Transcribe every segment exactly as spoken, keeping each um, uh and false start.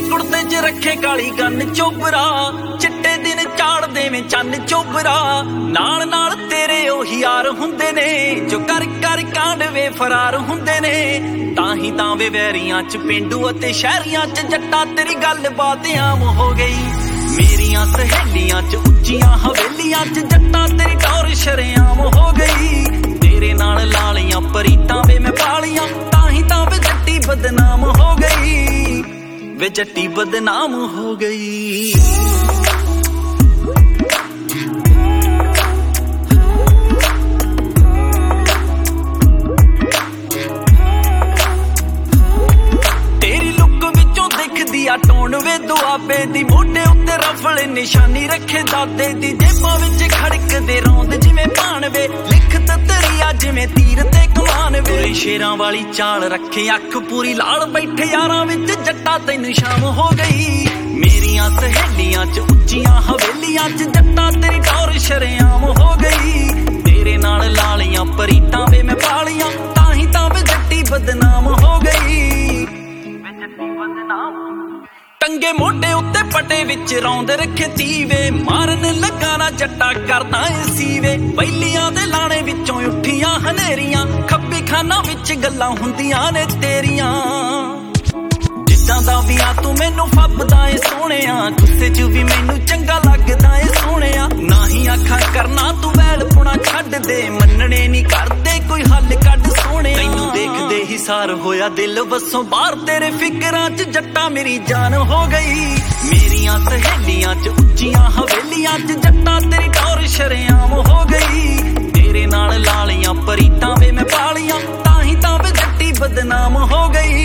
कुर्ते च रखे काली गन चोबरा, चिट्टे दिन चाड़ देवें चन्न चोबरा। नाल नाल तेरे ओही यार हुंदे ने जो कर कर कांड वे फरार हुंदे ने। ताही तां वे वैरियां च पेंडू अते शहरियां च जट्टा तेरी गल बात आम हो गई। मेरियां सहेलियां च उच्चियां हवेलियां च जट्टा तेरी टौर शरेआम हो गई। तेरे नाल लालियां परीतां वे मैं पालियां, ताही तां वे जट्टी बदनाम हो गई, वे जट्टी बदनाम हो गई। तेरी लुक विचों दिखदी आ टोन वे दुआबे दी, मोढे उत्ते रफले निशानी रखे दादे दी। जेबां विच खड़कदे रौंद जिवें भाण वे, लिखत तेरी आ जिवें तीर ते कमान वे। शेरां वाली चाल रखे अख पूरी लाल, बैठे यारां विच जट्टा तैनूं शाम हो गई। मेरियां सहेलियां च उच्चियां हवेलियां च जट्टा तेरी टौर शरेआम हो गई। तेरे नाल लालियां परीतां वे मैं पालियां, ताही तां वे जट्टी बदनाम हो गई, वे जट्टी बदनाम। टंगे मोढे उत्ते पटे विच रौंद रखे तीवे, मारन लगा ना जट्टा करदा ए सीवे। बैलियां दे लाणे विचों उठियां हनेरियां, खब्बी खाना विच गल्लां हुंदियां ने तेरियां। जिद्दां दा भी आ तू मैनू फब्बदा ए सोहणिया, गुस्से च भी मैनू चंगा लगदा ए सोहणिया। ना ही आखां करना तू वैल पुणा छड्ड दे, मन्नणे नहीं करदे कोई हल कढ सोहणिया। तैनू देखदे ही सार होया दिल वसों बाहर, तेरे फिकरां च जट्टा मेरी जान हो गई। मेरियां सहेलियां च उच्चियां हवेलियां च जट्टा तेरी टौर शरेआम हो गई। तेरे नाल लालियां परीतां वे मैं पालियां, ताही तां वे जट्टी बदनाम हो गई।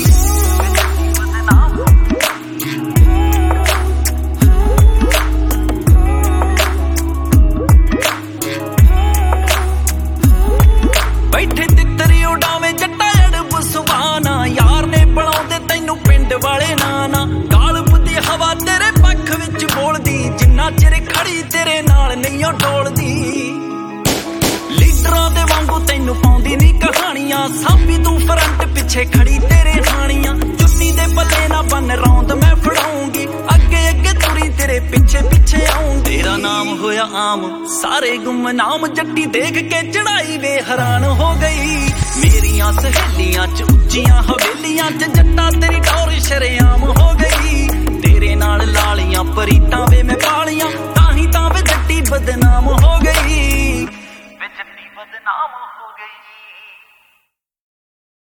बैठे तितरी उड़ावे जट्टा अड़ब सुभाना, यार ने बनाउंदे तैनू पिंड वाले नाना। गाल बुद्धी हवा तेरे पक्ष विच बोलदी, जिन्ना चिर खड़ी तेरे नाल नहीं ओ डोलदी। लीडरां दे वांगू तैनू पाउंदी नी कहानियां, साबी तू फ्रंट पिछे खड़ी तेरे हानियां। चुन्नी दे पल्ले ना बन रौंद मैं फड़ाऊंगी, अगे अगे तुरी तेरे पिछे पिछे आऊं। तेरा नाम होया आम सारे गुमनाम, जट्टी देख के चढ़ाई वे हैरान हो गई। मेरियां सहेलियां च उच्चियां हवेलियां च जट्टा तेरी टौर शरेआम हो गई। तेरे नाल लालियां परीतां वे मैं पालियां, ताही तां वे जट्टी बदनाम हो गई, वे जट्टी बदनाम हो गई।